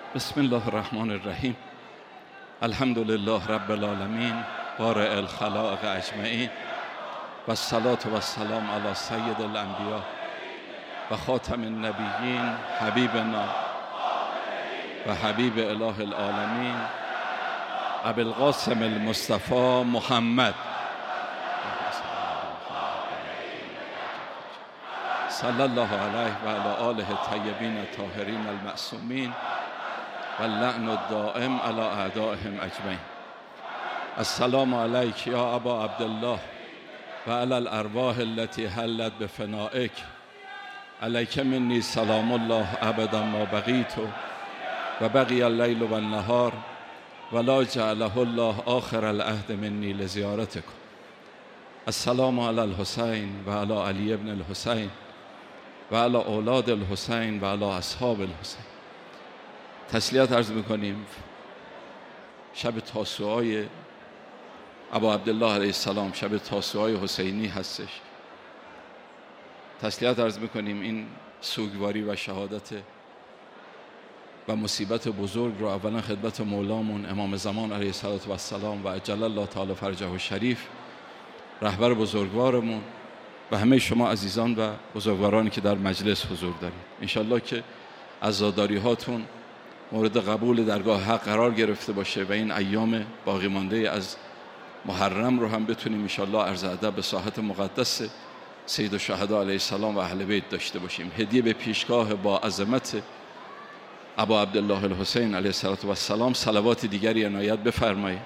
بسم الله الرحمن الرحیم. الحمد لله رب العالمین بارئ الخلائق اجمعین و الصلاة و السلام علی سید الانبیاء و خاتم النبیین حبیبنا و حبیب اله العالمین ابی القاسم المصطفى محمد صلی الله علیه و علی آله الطیبین الطاهرین المعصومین و اللعن الدائم علی اعدائهم اجمعین. السلام علیک یا ابا عبدالله و علی الارواح التي حلت بفنائک. علیک منی سلام الله ابدا ما بقیت و بقی اللیل و النهار ولا جعله الله آخر العهد منی لزیارتکم. السلام علی الحسین و علی علی ابن الحسین و علی اولاد الحسین و علی اصحاب الحسین. تسلیت عرض میکنیم. شب تاسوعای ابا عبدالله علیه السلام، شب تاسوعای حسینی هستش. تسلیت عرض میکنیم. این سوگواری و شهادت و مصیبت بزرگ رو اولا خدمت مولامون امام زمان علیه السلام و عجل الله تعالی فرجه الشریف، رهبر بزرگوارمون و همه شما عزیزان و بزرگوارانی که در مجلس حضور دارید، انشالله که عزاداری هاتون مورد قبول درگاه حق قرار گرفته باشه و این ایام باقی مانده از محرم رو هم بتونیم انشالله عرض ادب به ساحت مقدس سید الشهدا علیه السلام و اهل بیت داشته باشیم. هدیه به پیشگاه با عظمت ابا عبدالله الحسین علیه السلام صلوات دیگری عنایت بفرمایید.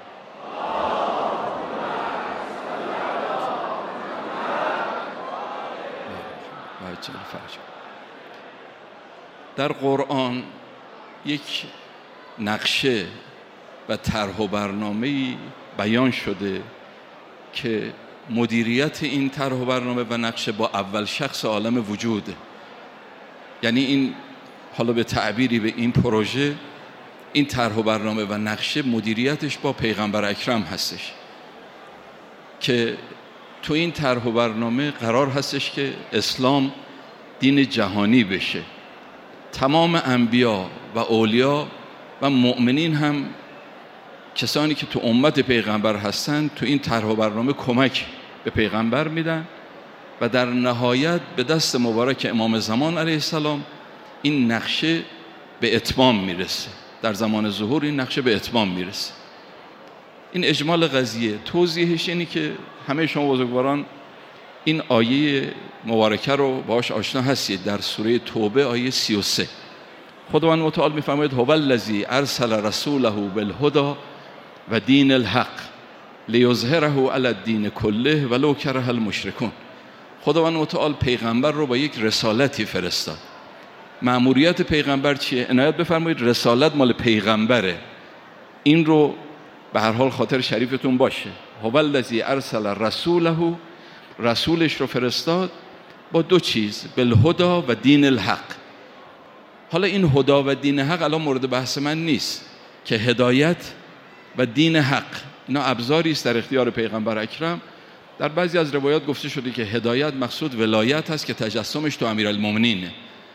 در قرآن یک نقشه و طرح و برنامه‌ای بیان شده که مدیریت این طرح و برنامه و نقشه با اول شخص عالم وجوده. یعنی این، حالا به تعبیری به این پروژه، این طرح و برنامه و نقشه مدیریتش با پیغمبر اکرم هستش که تو این طرح و برنامه قرار هستش که اسلام دین جهانی بشه. تمام انبیا و اولیا و مؤمنین هم کسانی که تو امت پیغمبر هستن تو این طرح و برنامه کمک به پیغمبر میدن و در نهایت به دست مبارک امام زمان علیه السلام این نقشه به اتمام میرسه. در زمان ظهور این نقشه به اتمام میرسه. این اجمال قضیه. توضیحش اینی که همه شما بزرگواران این آیه مبارکه رو باهاش آشنا هستید. در سوره توبه آیه 33 خداوند متعال میفرماید هو الذی ارسل رسوله بالهدى و دین الحق لیظهره علی الدین کله ولو کره المشرکون. خداوند متعال پیغمبر رو با یک رسالتی فرستاد. مأموریت پیغمبر چیه؟ عنایت بفرمایید رسالت مال پیغمبره. این رو به هر حال خاطر شریفتون باشه. هو الذی ارسل رسوله، رسولش رو فرستاد با دو چیز، بالهدى و دین الحق. حالا این هدا و دین حق الان مورد بحث من نیست که هدایت و دین حق اینا ابزاری است در اختیار پیغمبر اکرم. در بعضی از روایات گفته شده که هدایت مقصود ولایت هست که تجسمش تو امیرالمومنینه.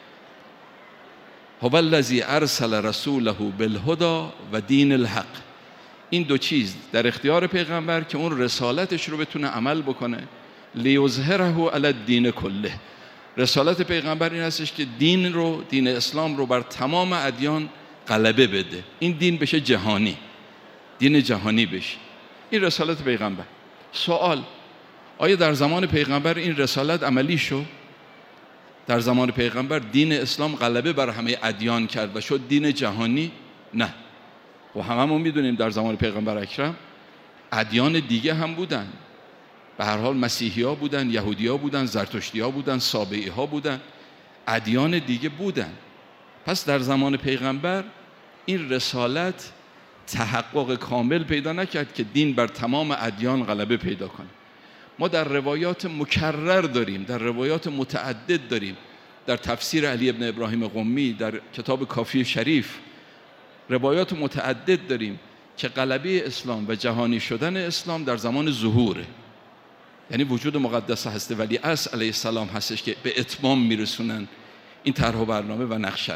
هو الذی ارسل رسوله بالهدى و دین الحق. این دو چیز در اختیار پیغمبر که اون رسالتش رو بتونه عمل بکنه. لیظهره علی الدین کله. رسالت پیغمبر این هستش که دین اسلام رو بر تمام ادیان غلبه بده. این دین بشه جهانی، دین جهانی بشه. این رسالت پیغمبر. سوال: آیا در زمان پیغمبر این رسالت عملی شد؟ در زمان پیغمبر دین اسلام غلبه بر همه ادیان کرد و شد دین جهانی؟ نه. و هممون میدونیم در زمان پیغمبر اکرم ادیان دیگه هم بودن. به هر حال مسیحی ها بودن، یهودی ها بودن، زرتشتی ها بودن، سابعی ها بودن، ادیان دیگه بودن. پس در زمان پیغمبر این رسالت تحقق کامل پیدا نکرد که دین بر تمام ادیان غلبه پیدا کنه. ما در روایات مکرر داریم، در روایات متعدد داریم. در تفسیر علی ابن ابراهیم قمی، در کتاب کافی شریف روایات متعدد داریم که غلبه اسلام و جهانی شدن اسلام در زمان ظهوره. یعنی وجود مقدس هسته ولی اصل علیه السلام هستش که به اتمام میرسونن این طرح و برنامه و نقشه رو.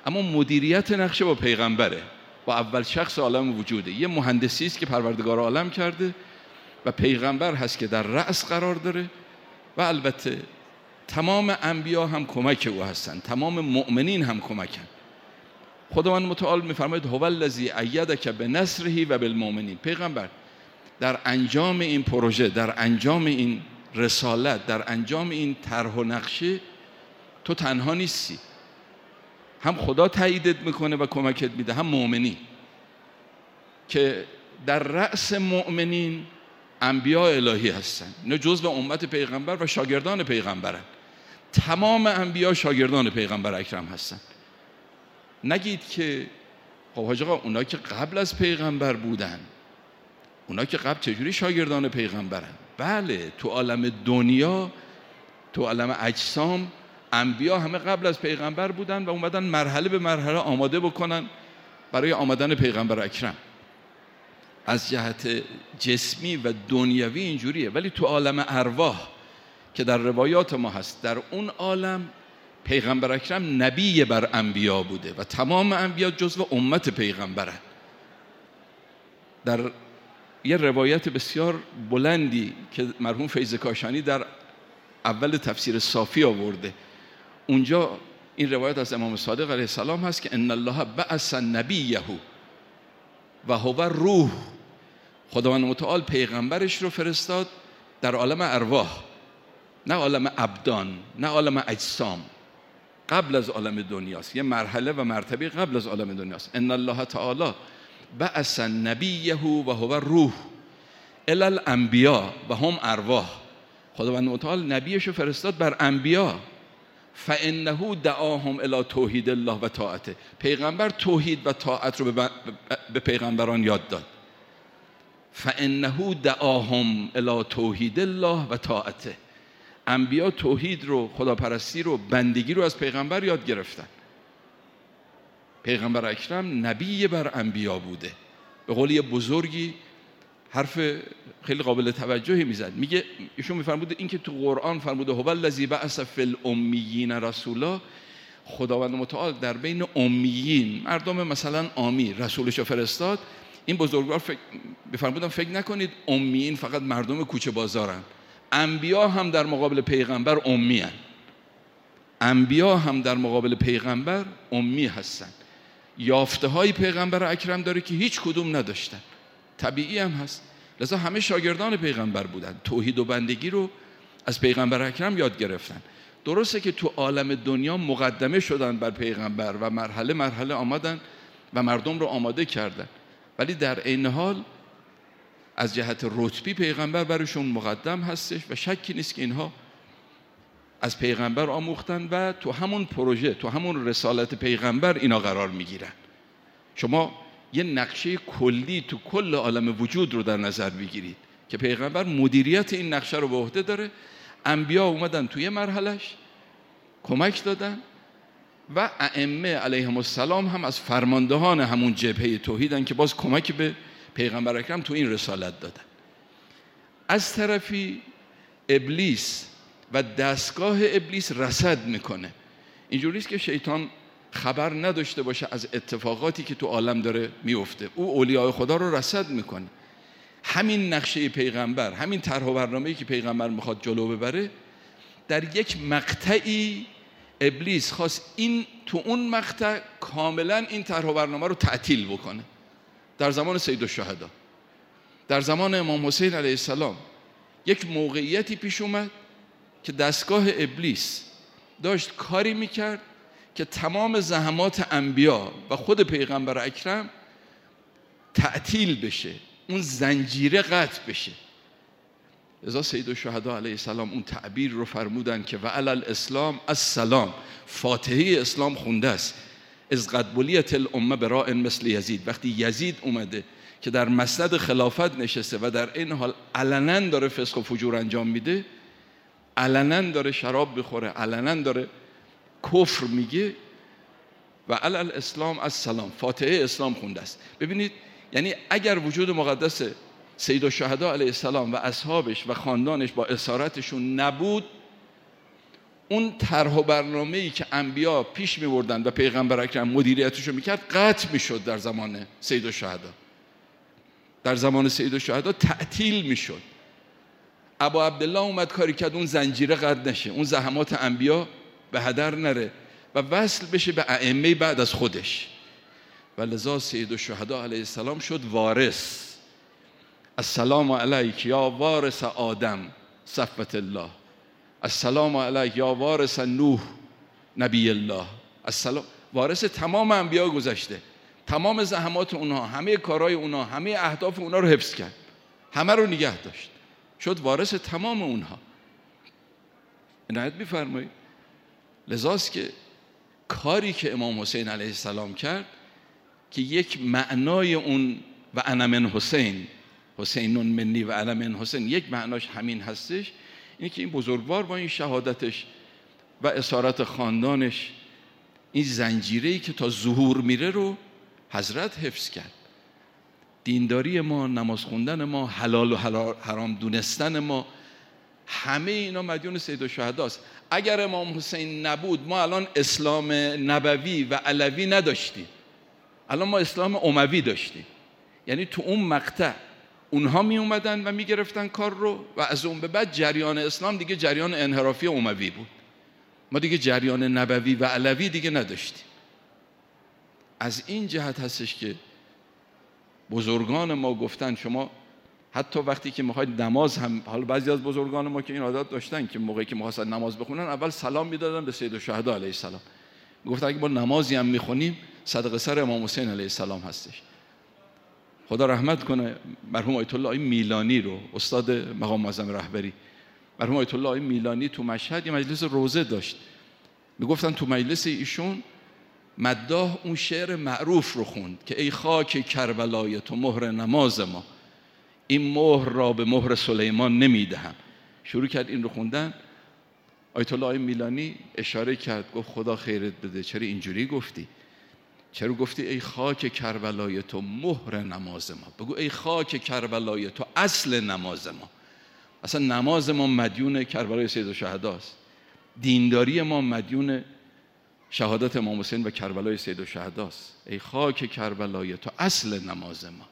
اما مدیریت نقشه با پیغمبره، با اول شخص عالم وجوده. یه مهندسی است که پروردگار عالم کرده و پیغمبر هست که در رأس قرار داره و البته تمام انبیا هم کمک او هستند، تمام مؤمنین هم کمکن. خداوند متعال میفرماید هو الذی ایدک بنصره و بالمؤمنین. پیغمبر در انجام این پروژه، در انجام این رسالت، در انجام این طرح و نقشه تو تنها نیستی، هم خدا تاییدت میکنه و کمکت میده، هم مؤمنین که در رأس مؤمنین انبیاء الهی هستن. اینا جزو امت پیغمبر و شاگردان پیغمبرن. تمام انبیا شاگردان پیغمبر اکرم هستن. نگید که خب حاج آقا اونا که قبل از پیغمبر بودن، اونا که قبل چجوری شاگردان پیغمبرن؟ بله، تو عالم دنیا، تو عالم اجسام، انبیا همه قبل از پیغمبر بودن و اومدن مرحله به مرحله آماده بکنن برای آمدن پیغمبر اکرم. از جهت جسمی و دنیوی اینجوریه. ولی تو عالم ارواح که در روایات ما هست، در اون عالم پیغمبر اکرم نبی بر انبیا بوده و تمام انبیا جزو امت پیغمبرن. در یه روایت بسیار بلندی که مرحوم فیض کاشانی در اول تفسیر صافی آورده، اونجا این روایت از امام صادق علیه السلام هست که ان الله بعث نبیه و هو روح. خداوند متعال پیغمبرش رو فرستاد در عالم ارواح، نه عالم ابدان، نه عالم اجسام، قبل از عالم دنیاست. یه مرحله و مرتبه قبل از عالم دنیاست. ان الله تعالی بعث نبیه و هو روح الی الانبیاء و هم ارواح. خداوند متعال نبیش رو فرستاد بر انبیا، فانه دعاهم الی توحید الله و طاعته. پیغمبر توحید و طاعت رو به پیغمبران یاد داد. فانه دعاهم الی توحید الله و طاعته. انبیا توحید رو، خداپرستی رو، بندگی رو از پیغمبر یاد گرفتن. پیغمبر اکرم نبی بر انبیا بوده. به قول یه بزرگی حرف خیلی قابل توجهی میزد، میگه ایشون میفرموده این که تو قرآن فرموده هو الذی بعث فی الامیین رسولا، خداوند متعال در بین امیین، مردم مثلا عامی، رسولش فرستاد. این بزرگوار میفرمودن فکر نکنید امیین فقط مردم کوچه بازارن، انبیا هم در مقابل پیغمبر امی هستن. انبیا هم در مقابل پیغمبر امی هستن. یافته های پیغمبر اکرم داره که هیچ کدوم نداشتن. طبیعی هم هست، لذا همه شاگردان پیغمبر بودن، توحید و بندگی رو از پیغمبر اکرم یاد گرفتن. درسته که تو عالم دنیا مقدمه شدن بر پیغمبر و مرحله مرحله آمدن و مردم رو آماده کردن، ولی در عین حال از جهت رتبی پیغمبر برشون مقدم هستش و شکی نیست که اینها از پیغمبر آموختن و تو همون پروژه، تو همون رسالت پیغمبر اینا قرار میگیرن. شما یه نقشه کلی تو کل عالم وجود رو در نظر بگیرید که پیغمبر مدیریت این نقشه رو به عهده داره. انبیا اومدن توی مرحلهش کمک دادن و ائمه علیهم السلام هم از فرماندهان همون جبهه توحیدن که باز کمک به پیغمبر اکرم تو این رسالت دادن. از طرفی ابلیس و دستگاه ابلیس رصد میکنه. اینجوریست که شیطان خبر نداشته باشه از اتفاقاتی که تو عالم داره میفته. او اولیاء خدا رو رصد میکنه. همین نقشه پیغمبر، همین طرح و برنامه‌ای که پیغمبر میخواد جلو ببره، در یک مقطعی ابلیس خواست این تو اون مقطع کاملا این طرح و برنامه رو تعطیل بکنه. در زمان سید الشهدا، در زمان امام حسین علیه السلام، یک موقعیتی پیش اومد که دستگاه ابلیس داشت کاری میکرد که تمام زحمات انبیا و خود پیغمبر اکرم تعطیل بشه، اون زنجیره قطع بشه. لذا سید الشهدا علیه السلام اون تعبیر رو فرمودن که و علی الاسلام السلام، فاتحه اسلام خونده است. از قد بلیت الامه براء مثل یزید. وقتی یزید اومده که در مسند خلافت نشسته و در این حال علنا داره فسق و فجور انجام میده، علنا داره شراب بخوره، علنا داره کفر میگه، و علی الاسلام السلام، فاتحه اسلام خونده است. ببینید، یعنی اگر وجود مقدس سید الشهدا علیه السلام و اصحابش و خاندانش با اسارتشون نبود، اون طرح و برنامه‌ای که انبیا پیش می‌بردن و پیغمبر اکرم مدیریتش رو می‌کرد قطع می‌شد در زمان سید الشهدا. در زمان سید الشهدا تعطیل می‌شد. ابا عبدالله اومد کاری کرد اون زنجیره قطع نشه، اون زحمات انبیا به هدر نره و وصل بشه به ائمه بعد از خودش. و لذا سید الشهدا علیه السلام شد وارث. السلام علیک یا وارث آدم صفوت الله، السلام علیک یا وارث نوح نبی الله. السلام، وارث تمام انبیا گذشته، تمام زحمات اونها، همه کارهای اونها، همه اهداف اونها رو حفظ کرد، همه رو نگه داشت، شد وارث تمام اونها. عنایت بفرمایید. لذاست که کاری که امام حسین علیه السلام کرد که یک معنای اون و انا من حسین، حسینون منی و انا من حسین، یک معناش همین هستش، اینه که این بزرگوار با این شهادتش و اسارت خاندانش این زنجیره‌ای که تا ظهور میره رو حضرت حفظ کرد. دینداری ما، نماز خوندن ما، حلال و حرام دونستن ما، همه اینا مدیون سید الشهداست. اگر امام حسین نبود ما الان اسلام نبوی و علوی نداشتیم، الان ما اسلام اموی داشتیم. یعنی تو اون مقطع اونها می اومدن و می گرفتن کار رو و از اون به بعد جریان اسلام دیگه جریان انحرافی اموی بود، ما دیگه جریان نبوی و علوی دیگه نداشتیم. از این جهت هستش که بزرگان ما گفتن شما حتی وقتی که میخواید نماز هم، حالا بعضی از بزرگان ما که این عادت داشتن که موقعی که می‌خواستن نماز بخونن اول سلام میدادن به سید الشهدا علیه السلام، گفتن اگه ما نمازی هم میخونیم صدقه سر امام حسین علیه السلام هستش. خدا رحمت کنه مرحوم آیت الله میلانی رو، استاد مقام معظم رهبری، مرحوم آیت الله میلانی تو مشهد یه مجلس روزه داشت، میگفتن تو مجلس ایشون مداح اون شعر معروف رو خوند که ای خاک کربلای تو مهر نماز ما، این مهر را به مهر سلیمان نمیدهم. شروع کرد این رو خوندن. آیت الله میلانی اشاره کرد، گفت خدا خیرت بده، چرا اینجوری گفتی؟ چرا گفتی ای خاک کربلای تو مهر نماز ما؟ بگو ای خاک کربلای تو اصل نماز ما. اصلا نماز ما مدیون کربلای سید الشهداست، دینداری ما مدیون شهادت امام حسین و کربلای سید الشهداست. ای خاک کربلای تو اصل نماز ما.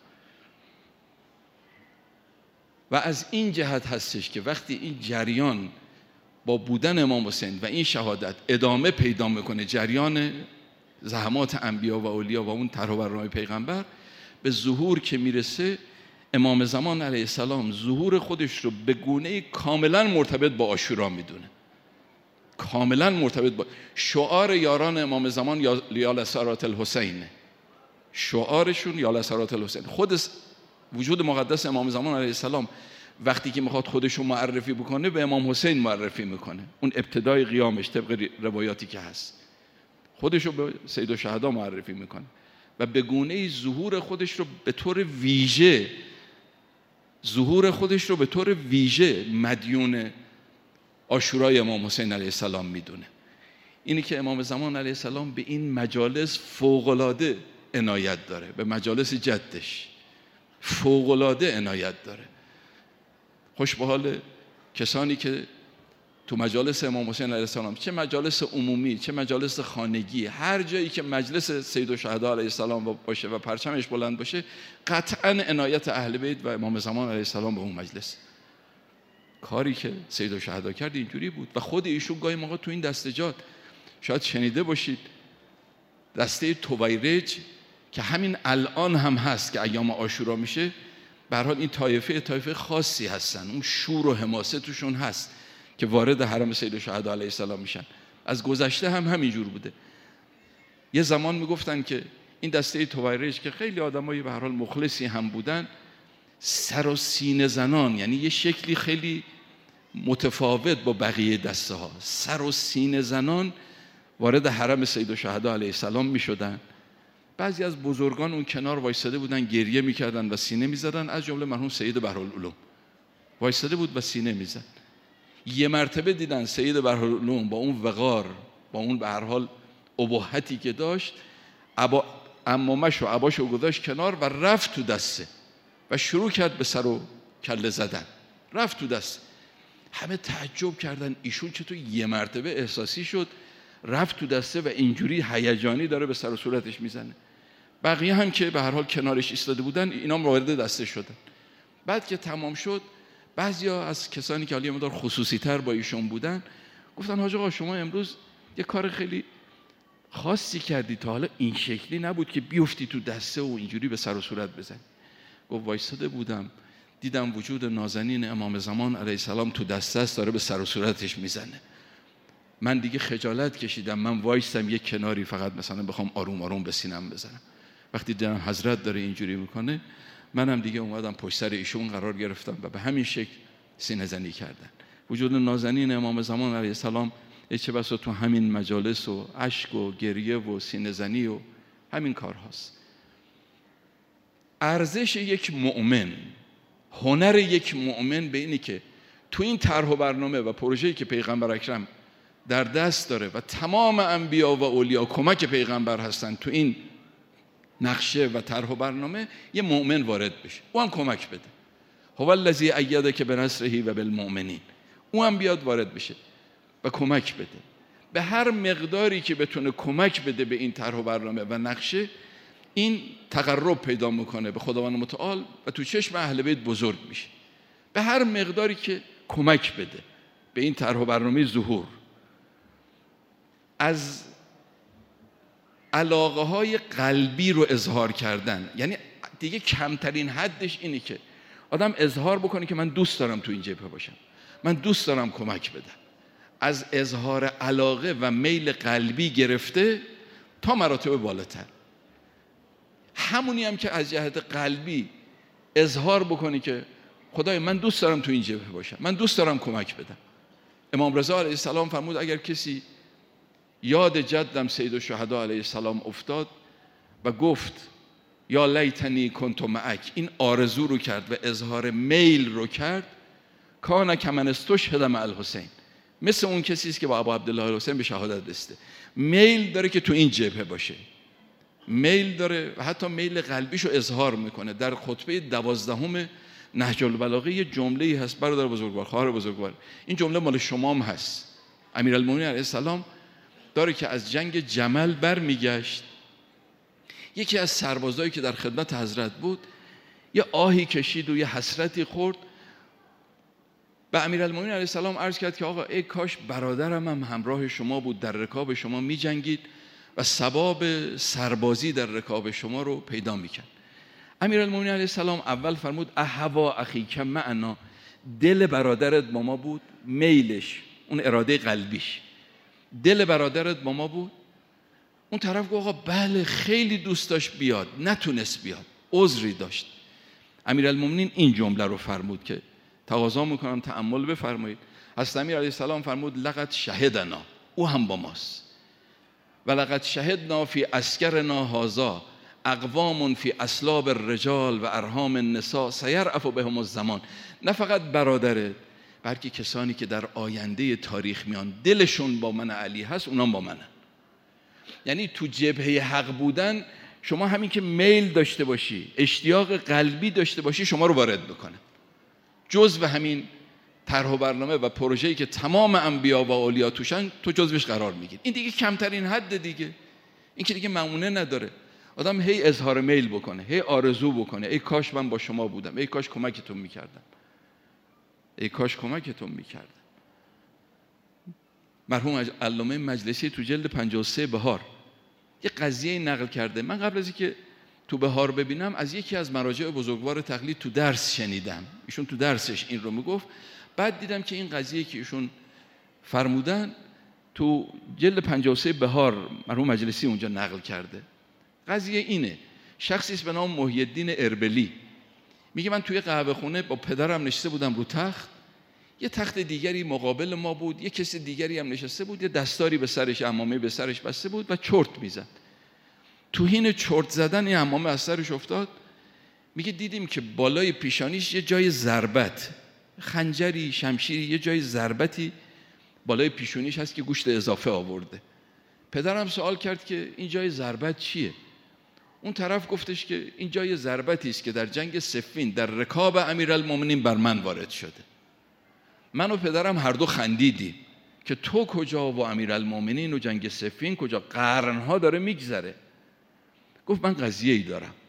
و از این جهت هستش که وقتی این جریان با بودن امام حسین و این شهادت ادامه پیدا میکنه، جریان زحمات انبیا و اولیا و اون طرح و برنامه پیغمبر به ظهور که میرسه، امام زمان علیه السلام ظهور خودش رو به گونه‌ای کاملا مرتبط با عاشورا میدونه، کاملا مرتبط با شعار یاران امام زمان یا لسارات الحسین، شعارشون یا لسارات الحسین. خود وجود مقدس امام زمان علیه السلام وقتی که میخواد خودش رو معرفی بکنه به امام حسین معرفی میکنه، اون ابتدای قیامش طبق روایاتی که هست خودش رو به سید الشهدا معرفی میکنه و به گونه‌ای ظهور خودش رو به طور ویژه مدیون عاشورای امام حسین علیه السلام میدونه. اینی که امام زمان علیه السلام به این مجالس فوق‌العاده عنایت داره، به مجالس جدش فوق‌العاده عنایت داره. خوش به حال کسانی که تو مجالس امام حسین علیه السلام، چه مجالس عمومی چه مجالس خانگی، هر جایی که مجلس سید الشهدا علیه السلام باشه و پرچمش بلند باشه، قطعاً عنایت اهل بیت و امام زمان علیه السلام به اون مجلس. کاری که سید الشهدا کرد اینجوری بود و خود ایشون گاهی موقع تو این دستجات شاید شنیده باشید، دسته تویرج که همین الان هم هست که ایام عاشورا میشه، به هر حال این طایفه خاصی هستن، اون شور و حماسه توشون هست که وارد حرم سید الشهدا علیه السلام میشن. از گذشته هم همینجور بوده. یه زمان میگفتن که این دسته تویرج که خیلی آدمای به هر حال مخلصی هم بودن، سر و سینه زنان، یعنی یه شکلی خیلی متفاوت با بقیه دسته ها، سر و سینه زنان وارد حرم سید الشهدا علیه السلام میشدن. بعضی از بزرگان اون کنار وایساده بودن، گریه میکردن و سینه میزدن، از جمله مرحوم سید بحرالعلوم وایساده بود و سینه میزد. یه مرتبه دیدن سید بحرالعلوم با اون وقار، با اون به هر حال ابهتی که داشت، عمامش و عباشو گذاشت کنار و رفت تو دسته و شروع کرد به سر و کله زدن، رفت تو دسته. همه تعجب کردن ایشون چطور یه مرتبه احساسی شد رفت تو دسته و اینجوری هیجانی داره به سر و صورتش میزنه. بقیه هم که به هر حال کنارش ایستاده بودن اینا هم وارد دسته شدن. بعد که تمام شد بعضیا از کسانی که حالا یه مقدار خصوصی تر با ایشون بودن گفتن حاج آقا شما امروز یه کار خیلی خاصی کردی، تا حالا این شکلی نبود که بیفتی تو دسته و اینجوری به سر و صورت بزنی. گفت وایساده بودم دیدم وجود نازنین امام زمان علیه السلام تو دسته است داره به سر و صورتش میزنه. من دیگه خجالت کشیدم، من وایستم یک کناری فقط مثلا بخوام آروم آروم به سینم بزنم. وقتی دیدم حضرت داره اینجوری میکنه منم دیگه اومدم پشت سر ایشون قرار گرفتم و به همین شکل سینه زنی کردن. وجود نازنین امام زمان علیه السلام چه بسا تو همین مجالس و اشک و گریه و سینه زنی و همین کار هاست. ارزش یک مؤمن، هنر یک مؤمن به اینی که تو این طرح و برنامه و پروژه‌ای که پیغمبر اکرم در دست داره و تمام انبیا و اولیا کمک پیغمبر هستن تو این نقشه و طرح و برنامه یه مؤمن وارد بشه، او هم کمک بده. هو الذی ایدک بنصره و بالمؤمنین، او هم بیاد وارد بشه و کمک بده. به هر مقداری که بتونه کمک بده به این طرح و برنامه و نقشه، این تقرب پیدا میکنه به خداوند متعال و تو چشم اهل بیت بزرگ میشه. به هر مقداری که کمک بده به این طرح و برنامه ظهور، از علاقه های قلبی رو اظهار کردن. یعنی دیگه کمترین حدش اینه که آدم اظهار بکنه که من دوست دارم تو این جبهه باشم، من دوست دارم کمک بدم. از اظهار علاقه و میل قلبی گرفته تا مراتب بالاتر. همونی هم که از جهت قلبی اظهار بکنی که خدای من دوست دارم تو این جبهه باشم، من دوست دارم کمک بدم. امام رضا علیه السلام فرمود اگر کسی یاد جدم سید الشهدا علیه السلام افتاد و گفت یا لیتنی کنت معک، این آرزو رو کرد و اظهار میل رو کرد، کان کمن استشهد مع الحسین، مثل اون کسی است که با ابو عبدالله الحسین به شهادت رسیده. میل داره که تو این جبهه باشه، میل داره و حتی میل قلبیشو اظهار میکنه. در خطبه 12 نهج البلاغه یه جمله‌ای هست برادر بزرگوار، خواهر بزرگوار، این جمله مال شمام هست. امیرالمومنین علیه السلام داره که از جنگ جمل برمیگشت، یکی از سربازایی که در خدمت حضرت بود یه آهی کشید و یه حسرتی خورد. به امیرالمومنین علیه السلام عرض کرد که آقا ای کاش برادرم هم همراه شما بود، در رکاب شما می جنگید و ثواب سربازی در رکاب شما رو پیدا میکرد. امیرالمومنین علیه السلام اول فرمود اهوا اخیک معنا، دل برادرت با ما بود، میلش، اون اراده قلبیش، دل برادرت با ما بود. اون طرف گفت آقا بله خیلی دوست داشت بیاد، نتونست بیاد، عذری داشت. امیرالمومنین این جمله رو فرمود که تقاضا میکنم تأمل بفرمایید. حضرت امیر علیه السلام فرمود لقد شهدنا، او هم با ماست، و لقد شهدنا فی اسکرنا هذا اقوام فی اصلاب الرجال و ارحام النساء سیرعف بهم الزمان. نه فقط برادرت، بلکه کسانی که در آینده تاریخ میان دلشون با من علی هست، اونام با منن. یعنی تو جبهه حق بودن شما همین که میل داشته باشی، اشتیاق قلبی داشته باشی، شما رو وارد بکنه. جزو همین طرح و برنامه و پروژه‌ای که تمام انبیا و اولیا توشن، تو جزوش قرار میگیری. این دیگه کمترین حد دیگه، این که دیگه معمونه نداره. آدم هی اظهار میل بکنه، هی آرزو بکنه، ای کاش من با شما بودم، ای کاش کمکتون میکردم، ای کاش کمکتون میکردم. مرحوم علامه مجلسی تو جلد 53 بهار یه قضیه نقل کرده. من قبل از اینکه تو بهار ببینم از یکی از مراجع بزرگوار تقلید تو درس شنیدم، ایشون تو درسش این رو میگفت. بعد دیدم که این قضیه که ایشون فرمودن تو جلد 53 بهار مرحوم مجلسی اونجا نقل کرده. قضیه اینه، شخصی است به نام محی الدین اربلی میگه من توی قهوه خونه با پدرم نشسته بودم رو تخت، یه تخت دیگری مقابل ما بود، یه کسی دیگری هم نشسته بود، یه دستاری به سرش، عمامه به سرش بسته بود و چرت میزد. تو حین چرت زدن این عمامه از سرش افتاد. میگه دیدیم که بالای پیشانیش یه جای ضربت، خنجری، شمشیری، یه جای ضربتی بالای پیشونیش هست که گوشت اضافه آورده. پدرم سوال کرد که این جای ضربت چیه؟ اون طرف گفتش که این جای ضربتی است که در جنگ صفین در رکاب امیرالمومنین بر من وارد شده. من و پدرم هر دو خندیدیم که تو کجا و امیرالمومنین و جنگ صفین کجا، قرنها داره میگذره. گفت من قضیه‌ای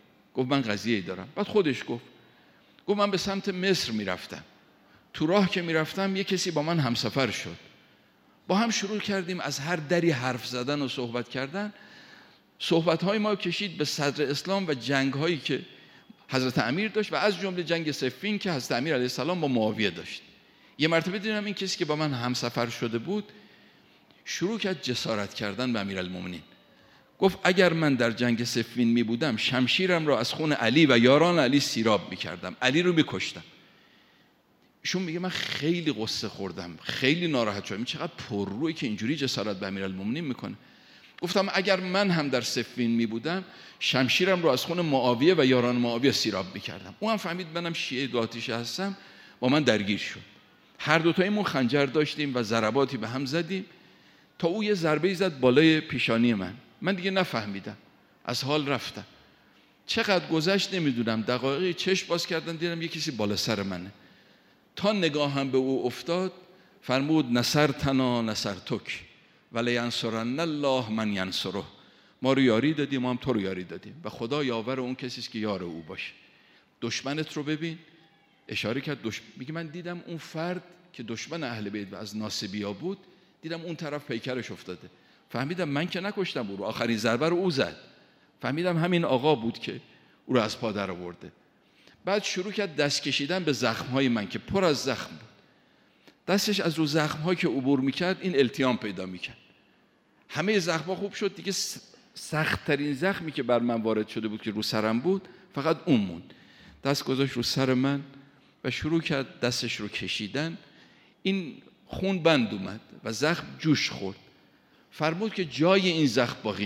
دارم. بعد خودش گفت من به سمت مصر میرفتم، تو راه که میرفتم یه کسی با من همسفر شد، با هم شروع کردیم از هر دری حرف زدن و صحبت کردن. صحبت‌های ما کشید به صدر اسلام و جنگ‌هایی که حضرت امیر داشت و از جمله جنگ صفین که حضرت امیر علیه السلام با معاویه داشت. یه مرتبه دیدم این کسی که با من همسفر شده بود شروع کرد جسارت کردن به امیرالمومنین. گفت اگر من در جنگ صفین می بودم شمشیرم را از خون علی و یاران علی سیراب می کردم، علی رو می کشتم. ایشون میگه من خیلی قصه خوردم، خیلی ناراحت شدم، چقدر پررویی که اینجوری جسارت به امیرالمومنین میکنه. گفتم اگر من هم در صفین می بودم شمشیرم رو از خون معاویه و یاران معاویه سیراب می کردم. اون هم فهمید منم شیعه دو آتیشه هستم، با من درگیر شد. هر دوتایمون خنجر داشتیم و ضرباتی به هم زدیم تا او یه ضربه‌ای زد بالای پیشانی من دیگه نفهمیدم، از حال رفتم. چقدر گذشت نمیدونم، دقایقی چشم باز کردن دیدم یه کسی بالا سر منه. تا نگاهم به او افتاد فرمود نصرتنا نصرتک ولینصرن الله من ینصره. ما رو یاری دادیم، ما هم تو رو یاری دادیم و خدا یاور اون کسی است که یار او باشه. دشمنت رو ببین. اشاره کرد میگه من دیدم اون فرد که دشمن اهل بیت و از ناصبیا بود، دیدم اون طرف پیکرش افتاده. فهمیدم من که نکشتم او رو، آخرین ضربه رو او زد. فهمیدم همین آقا بود که او رو از پا در آورده. بعد شروع کرد دست کشیدن به زخم‌های من که پر از زخم بود. دستش از رو زخم‌ها که عبور می‌کرد این التیام پیدا می‌کرد. همه زخم‌ها خوب شد دیگه. سخت‌ترین زخمی که بر من وارد شده بود که رو سرم بود فقط اون موند. دست گذاشت رو سر من و شروع کرد دستش رو کشیدن. این خون بند اومد و زخم جوش خورد. فرمود که جای این زخم باقی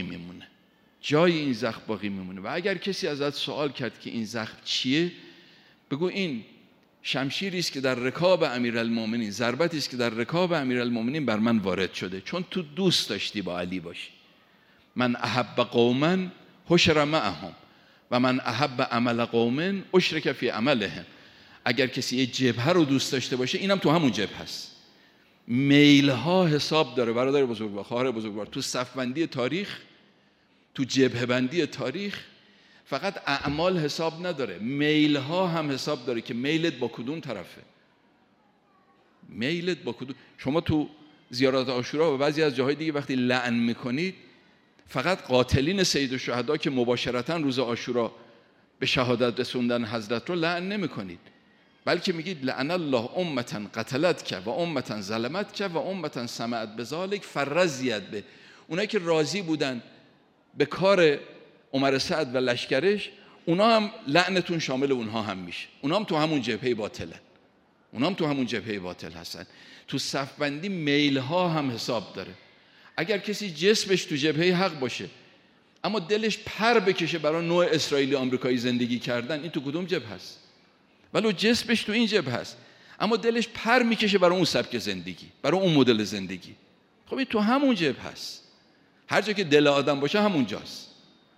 میمونه و اگر کسی ازت سوال کرد که این زخم چیه، بگو این شمشیری است که در رکاب امیرالمومنین، ضربتی است که در رکاب امیرالمومنین بر من وارد شده، چون تو دوست داشتی با علی باشی. من احب قوما حشر معهم و من احب عمل قوم اشرک فی عملهم. اگر کسی یه جبهه رو دوست داشته باشه اینم تو همون جبهه است. میل ها حساب داره برادر بزرگوار، خواهر بزرگوار. تو صفبندی تاریخ، تو جبهه بندی تاریخ فقط اعمال حساب نداره، میل ها هم حساب داره که میلت با کدوم طرفه. شما تو زیارات عاشورا و بعضی از جاهای دیگه وقتی لعن میکنید فقط قاتلین سید الشهدا که مباشرتا روز عاشورا به شهادت رسوندن حضرت رو لعن نمیکنید، بلکه میگید لعن الله امتا قتلتک و امتا ظلمتک و امتا سمعت بذالک فرضیت به. اونایی که راضی بودن به کار عمر سعد و لشکرش، اونا هم لعنتون شامل اونها هم میشه. اونا هم تو همون جبهه باطل هستن. تو صفبندی میل ها هم حساب داره. اگر کسی جسمش تو جبهه حق باشه اما دلش پر بکشه برای نوع اسرائیلی آمریکایی زندگی کردن، این تو کدوم جبهه هست؟ ولو جسمش تو این جبهه هست اما دلش پر میکشه برای اون سبک زندگی، برای اون مدل زندگی، خب این تو همون جبهه هست. هر جا که دل آدم باشه همون جاست.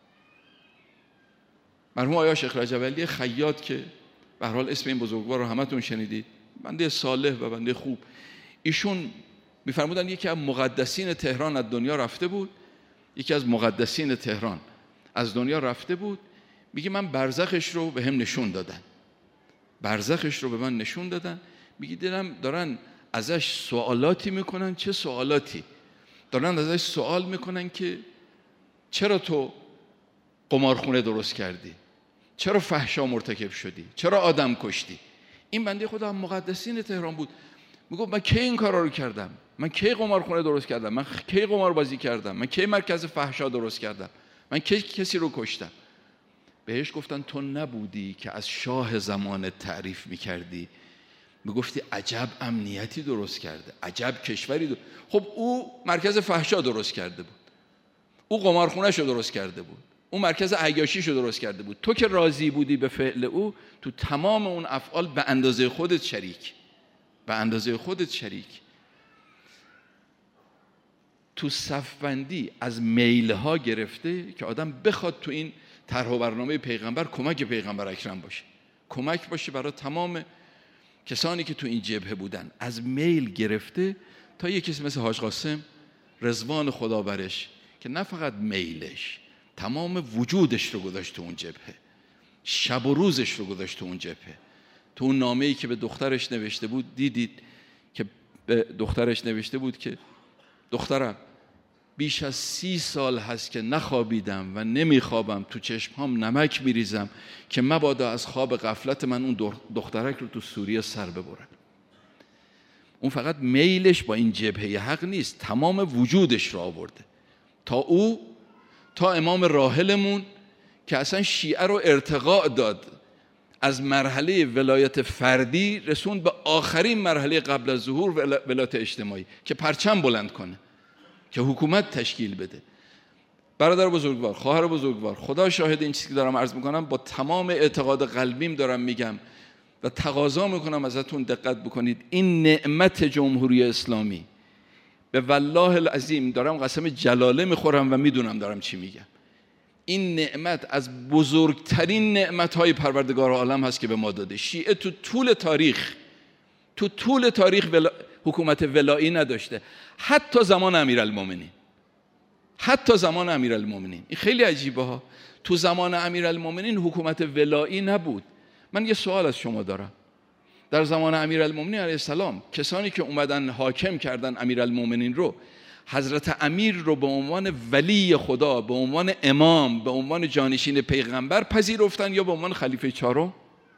مرحوم آیا شیخ رجب علی خیاط که به هر حال اسم این بزرگوار رو همتون شنیدید، بنده صالح و بنده خوب، ایشون میفرمودن یکی از مقدسین تهران از دنیا رفته بود. میگه من برزخش رو به من نشون دادن. میگه دیدم دارن ازش سوالاتی میکنن. چه سوالاتی؟ دارن ازش سوال میکنن که چرا تو قمارخونه درست کردی؟ چرا فحشا مرتکب شدی؟ چرا آدم کشتی؟ این بنده خدا مقدسین تهران بود. میگه من کی این کارا رو کردم؟ من کی قمارخونه درست کردم؟ من کی قمار بازی کردم؟ من کی مرکز فحشا درست کردم؟ من کی کسی رو کشتم؟ بهش گفتن تو نبودی که از شاه زمان تعریف میکردی، میگفتی عجب امنیتی درست کرده، عجب کشوری خب او مرکز فحشا درست کرده بود، او قمارخونه شو درست کرده بود، او مرکز عیاشی شو درست کرده بود. تو که راضی بودی به فعل او، تو تمام اون افعال به اندازه خودت شریک. تو صفبندی از میلها گرفته که آدم بخواد تو این طرح و برنامه پیغمبر کمک پیغمبر اکرم باشه، کمک باشه برای تمام کسانی که تو این جبهه بودن، از میل گرفته تا یک کسی مثل حاج قاسم رضوان خدا برش که نه فقط میلش، تمام وجودش رو گذاشت تو اون جبهه، شب و روزش رو گذاشت تو اون جبهه. تو اون نامه‌ای که به دخترش نوشته بود دیدید که به دخترش نوشته بود که دخترم بیش از 30 سال هست که نخوابیدم و نمیخوابم، تو چشمهام نمک میریزم که مبادا از خواب غفلت من اون دخترک رو تو سوریه سر ببرن. اون فقط میلش با این جبهه حق نیست، تمام وجودش رو آورده تا امام راحلمون که اصلا شیعه رو ارتقاء داد، از مرحله ولایت فردی رسوند به آخرین مرحله قبل از ظهور ولایت اجتماعی که پرچم بلند کنه، که حکومت تشکیل بده. برادر بزرگوار، خواهر بزرگوار، خدا شاهد این چیزی که دارم عرض میکنم با تمام اعتقاد قلبیم دارم میگم و تقاضا میکنم ازتون دقت بکنید. این نعمت جمهوری اسلامی، به والله العظیم دارم قسم جلاله میخورم و میدونم دارم چی میگم، این نعمت از بزرگترین نعمتهای پروردگار عالم هست که به ما داده. شیعه تو طول تاریخ حکومت ولایی نداشته، حتی زمان امیرالمومنین. این خیلی عجیبه ها. تو زمان امیرالمومنین حکومت ولایی نبود. من یه سوال از شما دارم. در زمان امیرالمومنین علیه السلام کسانی که اومدن حاکم کردن امیرالمومنین رو، حضرت امیر رو به عنوان ولی خدا، به عنوان امام، به عنوان جانشین پیغمبر پذیرفتن یا به عنوان خلیفه چهارم؟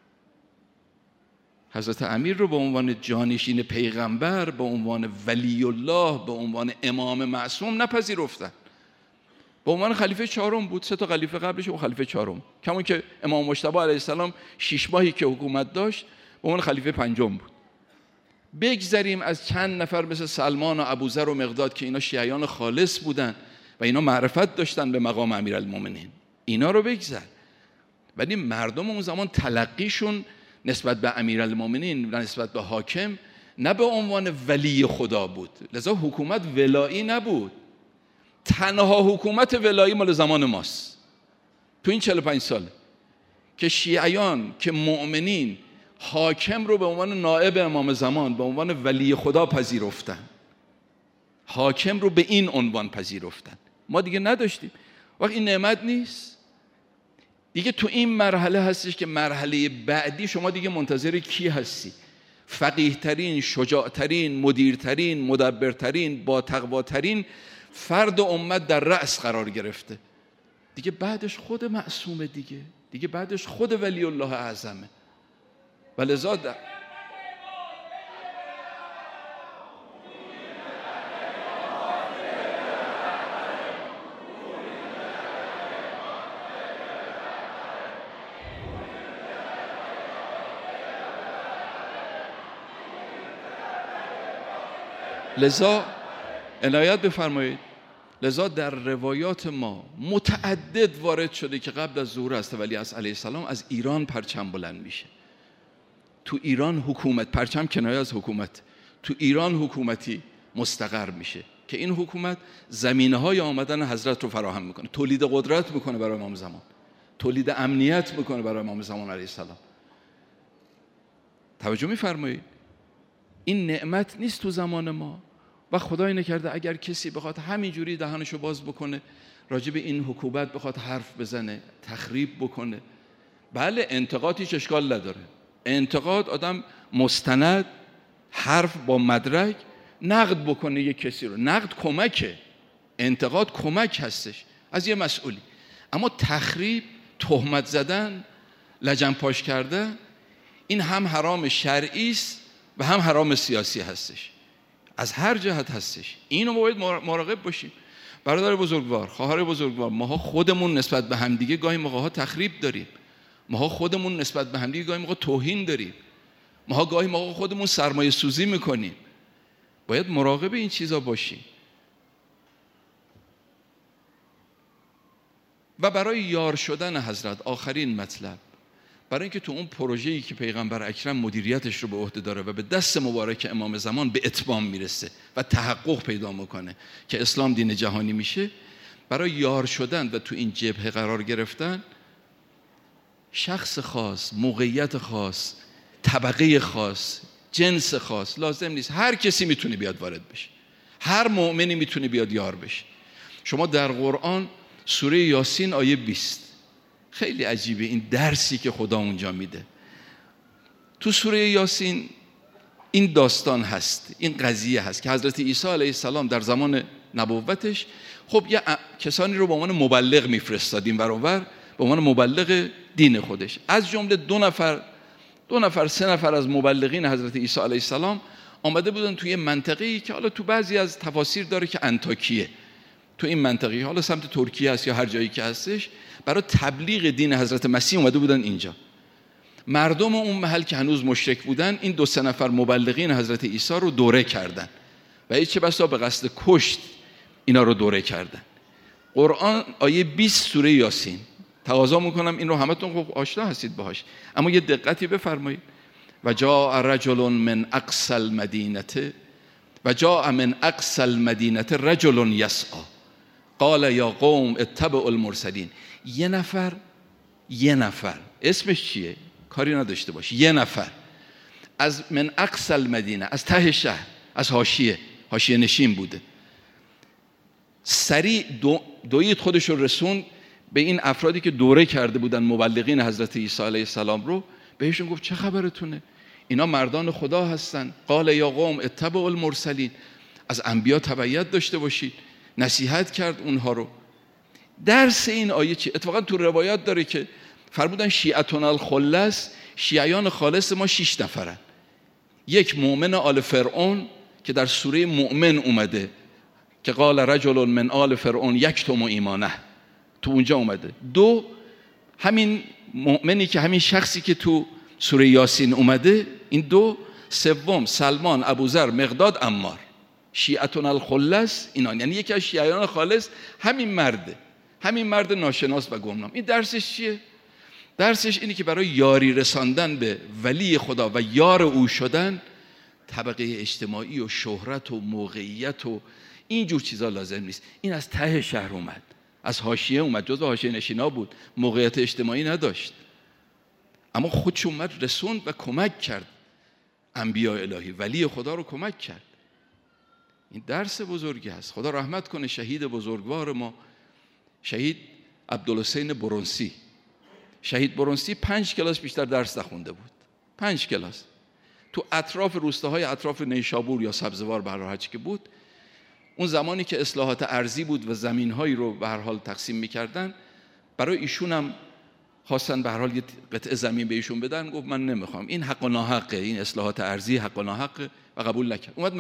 حضرت امیر رو به عنوان جانشین پیغمبر، به عنوان ولی الله، به عنوان امام معصوم نپذیرفتن. به عنوان خلیفه چهارم بود. 3 تا خلیفه قبلش و خلیفه چهارم، کمون که امام مجتبی علیه السلام 6 ماهی که حکومت داشت به عنوان خلیفه 5م بود. بگذریم از چند نفر مثل سلمان و ابوذر و مقداد که اینا شیعیان خالص بودن و اینا معرفت داشتن به مقام امیرالمومنین، اینا رو بگذر. ولی مردم اون زمان تلقیشون نسبت به امیرالمومنین و نسبت به حاکم نه به عنوان ولی خدا بود، لذا حکومت ولایی نبود. تنها حکومت ولایی مال زمان ماست تو این 45 ساله که شیعیان که مؤمنین حاکم رو به عنوان نائب امام زمان، به عنوان ولی خدا پذیرفتن. حاکم رو به این عنوان پذیرفتن. ما دیگه نداشتیم. وقت این نعمت نیست دیگه. تو این مرحله هستش که مرحله بعدی شما دیگه منتظر کی هستی؟ فقیه ترین، شجاع ترین، مدیر ترین، مدبر ترین، با تقوا ترین فرد امت در رأس قرار گرفته. دیگه بعدش خود معصومه، دیگه بعدش خود ولی الله اعظمه. ولذا عنایت بفرمایید. لذا در روایات ما متعدد وارد شده که قبل از ظهور حضرت ولی علیه السلام از ایران پرچم بلند میشه. تو ایران حکومت، پرچم کنایه از حکومت، تو ایران حکومتی مستقر میشه که این حکومت زمینه‌های آمدن حضرت رو فراهم میکنه، تولید قدرت میکنه برای امام زمان، تولید امنیت میکنه برای امام زمان علیه السلام. توجه میفرمایید؟ این نعمت نیست تو زمان ما. و خدای نکرده اگر کسی بخواد همینجوری دهنشو باز بکنه راجع به این حکومت بخواد حرف بزنه، تخریب بکنه، بله انتقاد هیچ اشکال نداره. انتقاد آدم مستند، حرف با مدرک نقد بکنه یک کسی رو، نقد کمکه، انتقاد کمک هستش از یه مسئولی. اما تخریب، تهمت زدن، لجن پاش کردن، این هم حرام شرعی است و هم حرام سیاسی هستش. از هر جهت هستش. اینو باید مراقب باشیم. برادر بزرگوار، خواهر بزرگوار، ماها خودمون نسبت به همدیگه گاهی موقع‌ها تخریب داریم. ماها خودمون نسبت به همدیگه گاهی موقع توهین داریم. ماها گاهی موقع خودمون سرمایه سوزی میکنیم. باید مراقب این چیزا باشیم. و برای یار شدن حضرت، آخرین مطلب، برای اینکه تو اون پروژه‌ای که پیغمبر اکرم مدیریتش رو به عهده داره و به دست مبارک امام زمان به اتمام میرسه و تحقق پیدا میکنه که اسلام دین جهانی میشه، برای یار شدن و تو این جبهه قرار گرفتن، شخص خاص، موقعیت خاص، طبقه خاص، جنس خاص لازم نیست. هر کسی میتونه بیاد وارد بشه، هر مؤمنی میتونه بیاد یار بشه. شما در قرآن سوره یاسین آیه 20 خیلی عجیبه این درسی که خدا اونجا میده. تو سوره یاسین این داستان هست، این قضیه هست که حضرت عیسی علیه السلام در زمان نبوتش خب یه کسانی رو به عنوان مبلغ میفرستادیم برابر، به عنوان مبلغ دین خودش. از جمله دو نفر سه نفر از مبلغین حضرت عیسی علیه السلام آمده بودن توی منطقه‌ای که حالا تو بعضی از تفاسیر داره که انطاکیه، تو این منطقه حالا سمت ترکیه است یا هر جایی که هستش، برای تبلیغ دین حضرت مسیح اومده بودن اینجا. مردم اون محل که هنوز مشرک بودن این دو سه نفر مبلغین حضرت عیسی رو دوره کردن و هیچ بسا به قصد کشت اینا رو دوره کردن. قرآن آیه 20 سوره یاسین، تقاضا میکنم این رو همتون خوب آشنا هستید باهاش، اما یه دقتی بفرمایید. و جاء رجل من اقصى المدینه و جاء من اقصى المدینه رجل یسعی قال یا قوم اتبعوا المرسلین. یه نفر اسمش چیه؟ کاری نداشته باش، یه نفر از من اقصى المدینه، از ته شهر، از حاشیه نشین بوده، سریع دوید خودش رو رسون به این افرادی که دوره کرده بودن مبلغین حضرت عیسی علیه السلام رو. بهشون گفت چه خبرتونه؟ اینا مردان خدا هستن. قال یا قوم اتبعوا المرسلین، از انبیا تبعیت داشته باشید. نصیحت کرد اونها رو. درس این آیه چی؟ اتفاقا تو روایات داره که فرمودن شیعتون الخلص، شیعیان خالص ما 6 نفرن. یک مؤمن آل فرعون که در سوره مؤمن اومده که قال رجل من آل فرعون یکتم ایمانه، تو اونجا اومده. 2 همین مؤمنی که همین شخصی که تو سوره یاسین اومده، این 2. 3 سلمان، ابوذر، مقداد، عمار. شیعتون الخلص اینان، یعنی یکی از شیعیان خالص همین مرد ناشناس و گمنام. این درسش چیه؟ درسش اینه که برای یاری رساندن به ولی خدا و یار او شدن طبقه اجتماعی و شهرت و موقعیت و اینجور چیزا لازم نیست. این از ته شهر اومد، از حاشیه اومد، جزو حاشیه نشینا بود، موقعیت اجتماعی نداشت، اما خودش اومد رسوند و کمک کرد، انبیاء الهی ولی خدا رو کمک کرد. این درس بزرگی هست. خدا رحمت کنه شهید بزرگوار ما، شهید عبدالحسین برونسی. شهید برونسی 5 کلاس بیشتر درس نخونده بود، 5 کلاس. تو اطراف روستاهای اطراف نیشابور یا سبزوار به هر حال که بود، اون زمانی که اصلاحات ارضی بود و زمین‌هایی رو به هر حال تقسیم می‌کردن، برای ایشون هم خواستن به هر حال یه قطعه زمین به ایشون بدن. گفت من نمیخوام، این حق و ناحقه، این اصلاحات ارضی حق و ناحقه و قبول نکرد. اومد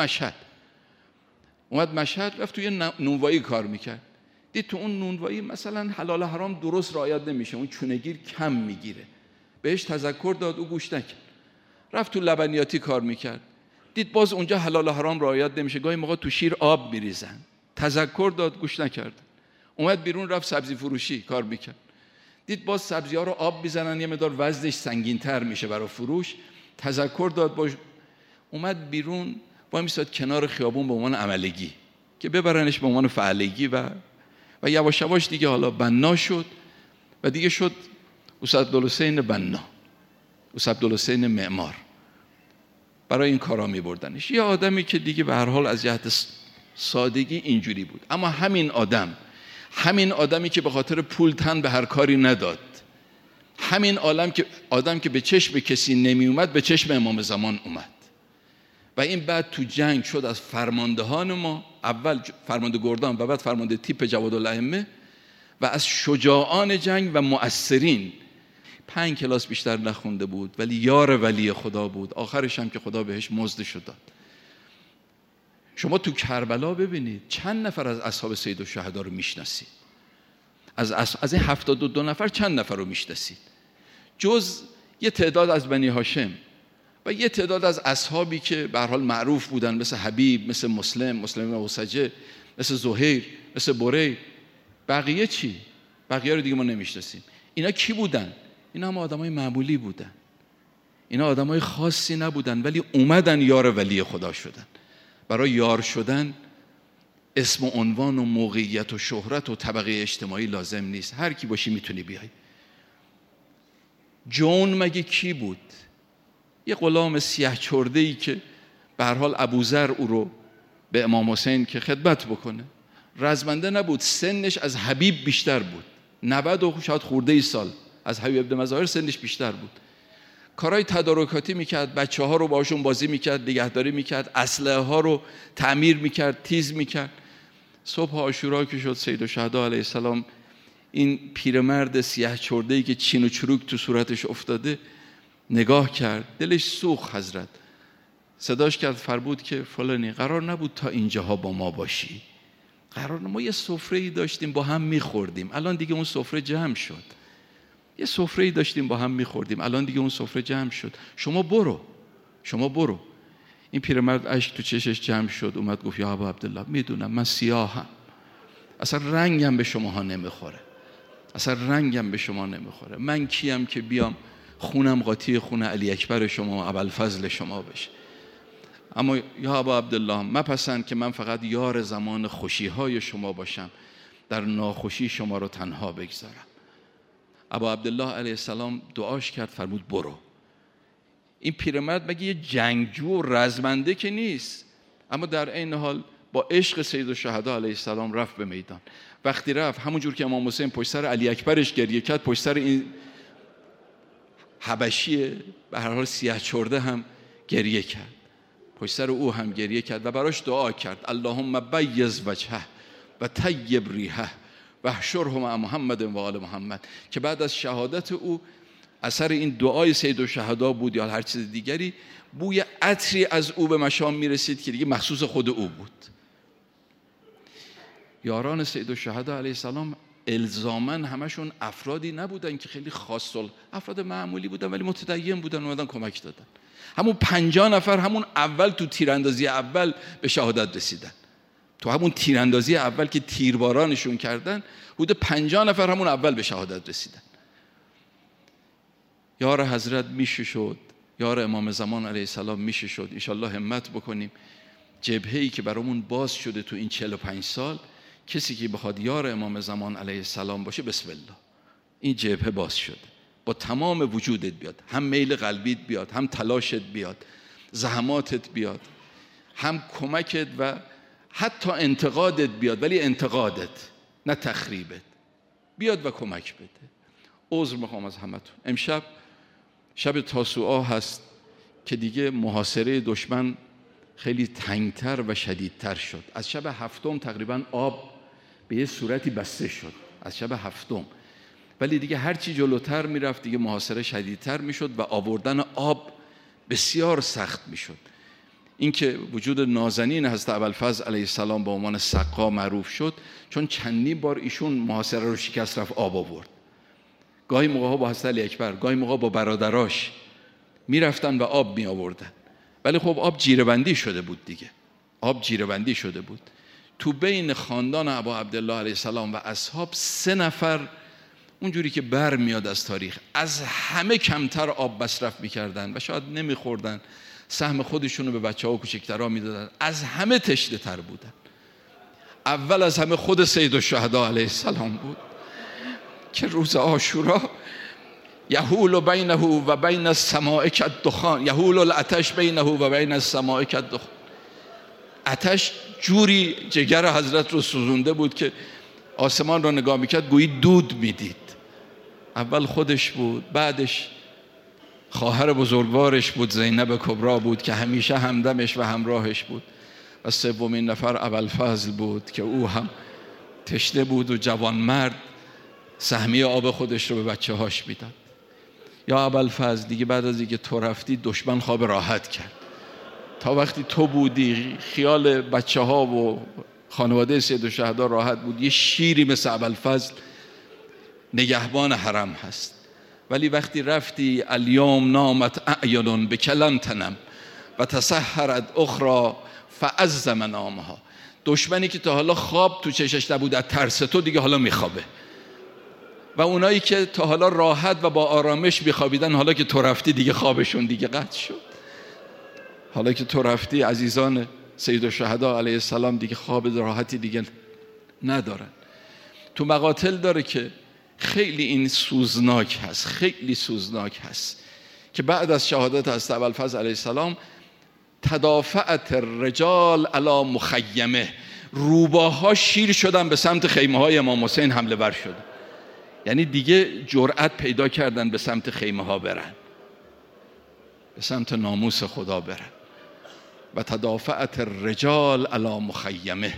مشهد رفت توی نونوایی کار میکرد. دید تو اون نونوایی مثلا حلال حرام درست رعایت نمیشه، اون چونگیر کم میگیره. بهش تذکر داد، او گوش نکرد. رفت تو لبنیاتی کار میکرد، دید باز اونجا حلال حرام رعایت نمیشه، گاهی موقع تو شیر آب میریزن. تذکر داد، گوش نکرد. اومد بیرون رفت سبزی فروشی کار میکرد، دید باز سبزی‌ها رو آب میزنن، یه مقدار وزنش سنگین‌تر میشه برای فروش. تذکر داد، باش اومد بیرون، با میستاد کنار خیابون به عنوان عملگی که ببرنش به عنوان فعلگی و یواش یواش دیگه حالا بنا شد و دیگه شد عبدالحسین بنا، عبدالحسین معمار. برای این کارا می‌بردنش. یه آدمی که دیگه به هر حال از جهت سادگی اینجوری بود، اما همین آدمی که به خاطر پول تن به هر کاری نداد، همین آدم که به چشم کسی نمی اومد، به چشم امام زمان اومد و این بعد تو جنگ شد از فرماندهان ما، اول فرمانده گردان و بعد فرمانده تیپ جوادالائمه و از شجاعان جنگ و مؤثرین. 5 کلاس بیشتر نخونده بود ولی یار ولی خدا بود. آخرش هم که خدا بهش مزدش داد. شما تو کربلا ببینید چند نفر از اصحاب سید الشهدا رو میشناسید؟ از این 72 نفر چند نفر رو میشناسید؟ جز یه تعداد از بنی هاشم و یه تعداد از اصحابی که به هر حال معروف بودن، مثل حبیب، مثل مسلم بن اوسجه، مثل زهیر، مثل برید. بقیه چی؟ بقیه رو دیگه ما نمیشناسیم. اینا کی بودن؟ اینا هم آدمای معمولی بودن، اینا آدمای خاصی نبودن، ولی اومدن یار ولی خدا شدن. برای یار شدن اسم و عنوان و موقعیت و شهرت و طبقه اجتماعی لازم نیست، هر کی باشی میتونی بیای. جون مگه کی بود؟ یه غلام سیاه چرده‌ای که به هر حال ابوذر او رو به امام حسین که خدمت بکنه، رزمنده نبود، سنش از حبیب بیشتر بود، 90 و شاید خورده ای سال از حبیب ابن مظاهر سنش بیشتر بود. کارهای تدارکاتی میکرد، بچه ها رو باشون بازی میکرد، نگهداری میکرد، اسلحه ها رو تعمیر میکرد، تیز میکرد. صبح عاشورا که شد، سیدالشهدا علیه السلام این پیرمرد سیاه چرده‌ای که چین و چروک تو صورتش افتاده نگاه کرد، دلش سوخت. حضرت صداش کرد، فرمود که فلانی قرار نبود تا اینجاها با ما باشی، ما یه سفره‌ای داشتیم با هم میخوردیم، الان دیگه اون سفره جمع شد. یه سفره‌ای داشتیم با هم میخوردیم، الان دیگه اون سفره جمع شد. شما برو. این پیرمرد اشک تو چشش جمع شد، اومد گفت یا ابا عبدالله، میدونم من سیاهم، اصلا رنگم به شماها نمیخوره، من کیم که بیام خونم قاطی خون علی اکبر شما و ابوالفضل شما بشه. اما یا ابا عبدالله، مپسند که من فقط یار زمان خوشی‌های شما باشم، در ناخوشی شما رو تنها بگذارم. ابا عبدالله علیه السلام دعاش کرد، فرمود برو. این پیرمرد مگه یه جنگجو و رزمنده که نیست، اما در عین حال با عشق سیدالشهدا علیه السلام رفت به میدان. وقتی رفت، همونجور که امام حسین پشت سر علی اکبرش گریه کرد، پشت سر این حبشی به هر حال سیاه چرده هم گریه کرد، پشت سر او هم گریه کرد و براش دعا کرد، اللهم بیض وجهه و طیب ریحه و احشره مع محمد و آل محمد، که بعد از شهادت او اثر این دعای سیدالشهدا بود یا هر چیز دیگری، بوی عطری از او به مشام میرسید که دیگه مخصوص خود او بود. یاران سیدالشهدا علیه السلام الزاماً همشون افرادی نبودن که خیلی خاص، افراد معمولی بودن ولی متدین بودن، اومدن کمک دادن. همون 50 نفر همون اول تو تیراندازی اول به شهادت رسیدن. تو همون تیراندازی اول که تیربارانشون کردن، حدود 50 نفر همون اول به شهادت رسیدن. یار حضرت میشه شد، یار امام زمان علیه السلام میشه شد. انشالله همت بکنیم جبهه‌ای که برامون باز شده تو این 45 سال، کسی که بخواد یار امام زمان علیه السلام باشه، بسم الله، این جبهه باز شده. با تمام وجودت بیاد، هم میل قلبیت بیاد، هم تلاشت بیاد، زحماتت بیاد، هم کمکت و حتی انتقادت بیاد، ولی انتقادت نه تخریبت، بیاد و کمک بده. عذر میخوام از همتون. امشب شب تاسوعا هست که دیگه محاصره دشمن خیلی تنگتر و شدیدتر شد. از شب هفتم تقریبا آب به یه صورتی بسته شد، از شب هفتم، ولی دیگه هرچی جلوتر میرفت دیگه محاصره شدیدتر میشد و آوردن آب بسیار سخت میشد. این که وجود نازنین حضرت ابوالفضل علیه السلام به عنوان سقا معروف شد، چون چندین بار ایشون محاصره رو شکست رفت، آب آورد. گاهی موقع با حضرت علی اکبر، گاهی موقع با برادراش میرفتن و آب می آوردن. ولی خب آب جیره‌بندی شده بود دیگه، آب جیره‌بندی شده بود. تو بین خاندان ابا عبدالله علیه السلام و اصحاب 3 نفر اونجوری که بر میاد از تاریخ، از همه کمتر آب مصرف میکردن و شاید نمیخوردن، سهم خودشونو به بچه‌ها و کوچکترها میدادن، از همه تشنه تر بودن. اول از همه خود سیدالشهدا علیه السلام بود که روز عاشورا یحول بینه و بین السماء کالدخان، یحول العطش بینه و بین السماء کالدخان. عطش جوری جگر حضرت رو سوزونده بود که آسمان رو نگاه میکرد گویی دود میدید. اول خودش بود، بعدش خواهر بزرگوارش بود، زینب کبرا بود که همیشه همدمش و همراهش بود، و سومین نفر ابوالفضل بود که او هم تشنه بود و جوانمرد سهمیه آب خودش رو به بچه هاش میداد. یا ابوالفضل، دیگه بعد از اینکه تو رفتی دشمن خواب راحت کرد. تا وقتی تو بودی خیال بچه ها و خانواده سیدالشهدا راحت بود. یه شیری مثل ابوالفضل نگهبان حرم هست، ولی وقتی رفتی الیوم نامت اعین بکلن تنم و تسحرت اخرى فعز منامها، دشمنی که تا حالا خواب تو چشش نبود از ترس تو دیگه حالا میخوابه، و اونایی که تا حالا راحت و با آرامش میخوابیدن، حالا که تو رفتی دیگه خوابشون دیگه قطع شد. حالا که تو رفتی عزیزان سیدالشهدا علیه السلام دیگه خواب راحتی دیگه ندارن. تو مقاتل داره که خیلی این سوزناک هست، خیلی سوزناک هست که بعد از شهادت حضرت ابوالفضل علیه السلام تدافعت الرجال علی مخیمه، روباها شیر شدن به سمت خیمه های امام حسین حمله ور شد. یعنی دیگه جرأت پیدا کردن به سمت خیمه ها برن، به سمت ناموس خدا برن. و تدافعت الرجال علی مخیمه.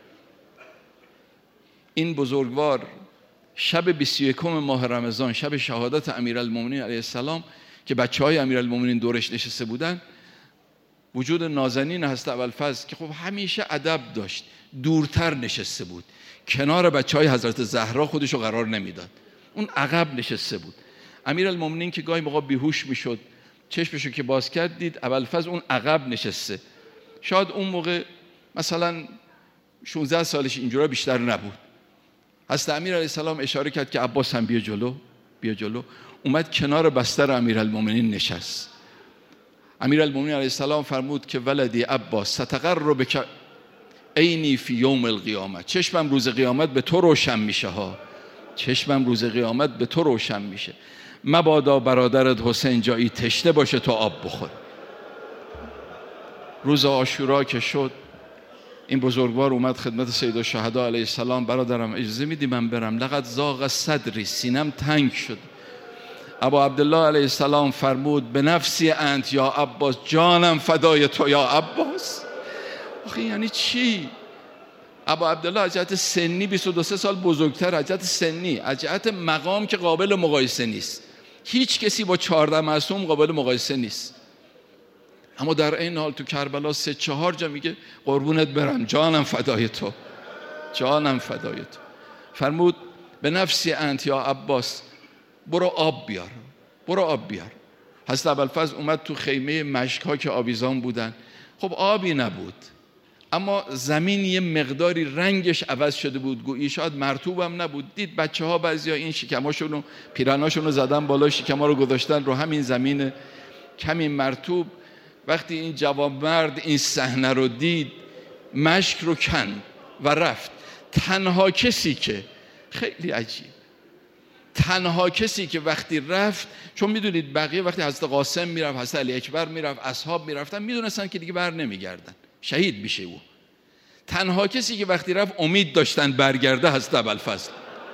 این بزرگوار شب 21 ماه رمضان، شب شهادت امیرالمومنین علیه السلام که بچهای امیرالمومنین دورش نشسته بودن، وجود نازنین حضرت ابوالفضل که خب همیشه ادب داشت دورتر نشسته بود، کنار بچهای حضرت زهرا خودشو قرار نمیداد، اون عقب نشسته بود. امیرالمومنین که گاهی موقع بیهوش میشد، چشمشو که باز کرد دید ابوالفضل اون عقب نشسته. شاید اون موقع مثلا 16 سالش، اینجورا بیشتر نبود. حضرت امیر علیه السلام اشاره کرد که عباس هم بیا جلو، بیا جلو. اومد کنار بستر امیرالمومنین نشست. امیرالمومنین علیه السلام فرمود که ولدی عباس ستقر بک عینی فی یوم القیامت، چشمم روز قیامت به تو روشن میشه ها، چشمم روز قیامت به تو روشن میشه. مبادا برادرت حسین جایی تشنه باشه تو آب بخور. روز عاشورا که شد، این بزرگوار اومد خدمت سیدالشهدا علیه السلام، برادرم اجازه میدی من برم؟ لقد ضاق صدری، سینم تنگ شد. ابا عبدالله علیه السلام فرمود به نفسی انت یا عباس، جانم فدای تو یا عباس. آخه یعنی چی؟ ابا عبدالله از جهت سنی 22 سال بزرگتر، از جهت سنی، از جهت مقام که قابل مقایسه نیست. هیچ کسی با 14 معصوم قابل مقایسه نیست. اما در این حال تو کربلا 3-4 جا میگه قربونت برم، جانم فدای تو، جانم فدای تو. فرمود به نفسی انت یا عباس، برو آب بیار، برو آب بیار. حضرت ابوالفضل اومد تو خیمه مشک‌ها که آویزان بودن. خب آبی نبود، اما زمین یه مقداری رنگش عوض شده بود، گویی شاید مرطوبم نبود. دید بچه‌ها بعضیا این شکماشونو، پیرناشونو زدن بالا، شکم‌ها رو گذاشتن رو همین زمین کمی مرطوب. وقتی این جوانمرد این صحنه رو دید، مشک رو کند و رفت. تنها کسی که، خیلی عجیب، تنها کسی که وقتی رفت، چون میدونید بقیه وقتی حضرت قاسم میرفت، حضرت علی اکبر میرفت، اصحاب میرفتن، میدونستن که دیگه بر نمیگردن، شهید میشه او. تنها کسی که وقتی رفت امید داشتن برگرده حضرت ابوالفضل.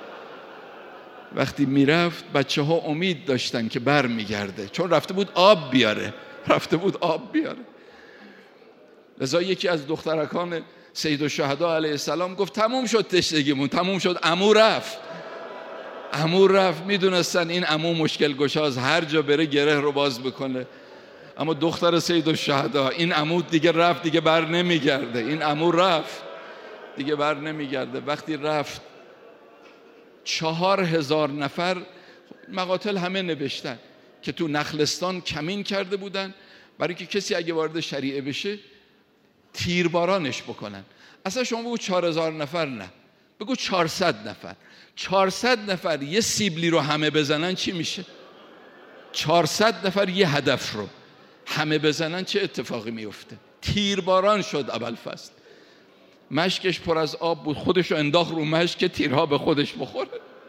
وقتی میرفت بچه ها امید داشتن که بر میگرده، چون رفته بود آب بیاره، رفته بود آب بیاره. لذا یکی از دخترکان سیدالشهدا علیه السلام گفت تموم شد تشنگیمون، تموم شد، عمو رفت، عمو رفت. میدونستن این عمو مشکل گشاست، هر جا بره گره رو باز بکنه. اما دختر سیدالشهدا، این عمو دیگه رفت، دیگه بر نمیگرده، این عمو رفت دیگه بر نمیگرده. وقتی رفت 4000 نفر، مقاتل همه نوشتن که تو نخلستان کمین کرده بودن برای که کسی اگه وارد شریعه بشه تیربارانش بکنن. اصلا شما بگو 4000 نفر، نه، بگو 400 نفر. 400 نفر یه سیبلی رو همه بزنن چی میشه؟ 400 نفر یه هدف رو همه بزنن چه اتفاقی میفته؟ تیرباران شد ابوالفضل. مشکش پر از آب بود، خودش رو انداخت رو مشک که تیرها به خودش بخوره.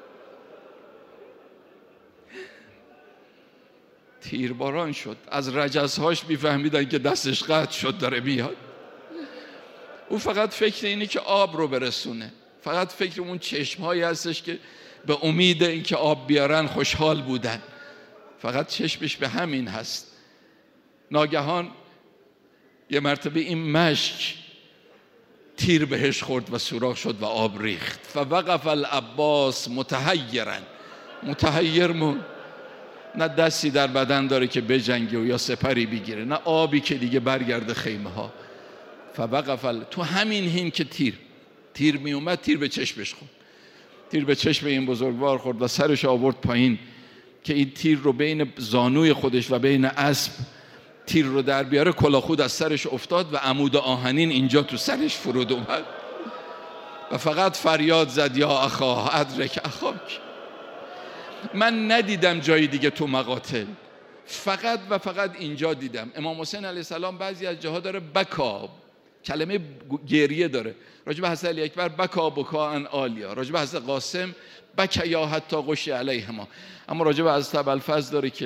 تیرباران شد. از رجزهاش میفهمیدن که دستش قطع شد داره میاد. او فقط فکر اینه که آب رو برسونه، فقط فکر اون چشمهایی هستش که به امید این که آب بیارن خوشحال بودن، فقط چشمش به همین هست. ناگهان یه مرتبه این مشک تیر بهش خورد و سوراخ شد و آب ریخت. فوقف العباس متحیرا، متحیر مون، نه دستی در بدن داره که بجنگه و یا سپری بگیره، نه آبی که دیگه برگرده خیمه ها. فوقف تو همین هین که تیر می اومد، تیر به چشمش خورد، تیر به چشم این بزرگوار خورد و سرش آورد پایین که این تیر رو بین زانوی خودش و بین اسب تیر رو در بیاره. کلاخود از سرش افتاد و عمود آهنین اینجا تو سرش فرود اومد و فقط فریاد زد یا اخا ادرک اخاک. من ندیدم جای دیگه تو مقاتل، فقط و فقط اینجا دیدم. امام حسین علیه السلام بعضی از جاها داره بکا، کلمه گریه داره. راجب حضرت علی اکبر بکا بکا ان آلیا، راجب حضرت قاسم بکا یا حتی غشی علیهما. اما راجب حضرت ابوالفضل داره که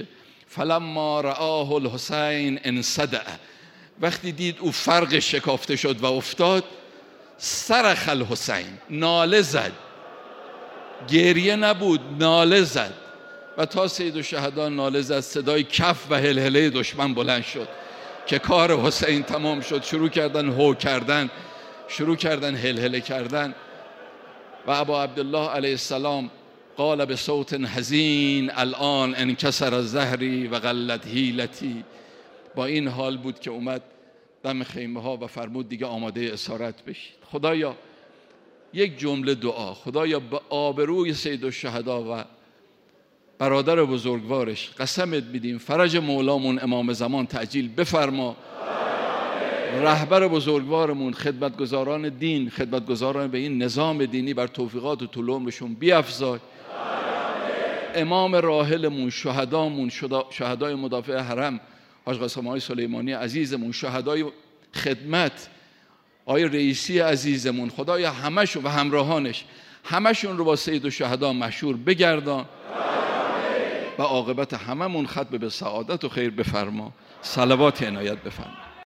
فلما رآه الحسین انصدع، وقتی دید او فرق شکافته شد و افتاد، صرخ الحسین، ناله زد، گریه نبود، ناله زد. و تا سیدالشهدا ناله زد، صدای کف و هلهله دشمن بلند شد که کار حسین تمام شد. شروع کردن هو کردن، شروع کردن هلهله کردن. و ابا عبدالله علیه السلام قال به صوت حزین الان انکسر ظهری و قلت حیلتی. با این حال بود که اومد دم خیمه ها و فرمود دیگه آماده اسارت بشید. خدایا یک جمله دعا، خدایا به آبروی سیدالشهدا و برادر بزرگوارش قسمت میدیم فرج مولامون امام زمان تعجیل بفرما، رهبر بزرگوارمون، خدمتگزاران دین، خدمتگزاران به این نظام دینی بر توفیقات و طول عمرشون بیفزای. امام راحلمون، شهدامون، شهدای مدافع حرم حاج قاسم آقای سلیمانی عزیزمون، شهدای خدمت آقای رئیسی عزیزمون، خدایا همشون و همراهانش همشون رو با سیدالشهدا مشهور بگردان و عاقبت هممون ختم به سعادت و خیر بفرما. صلوات عنایت بفرما.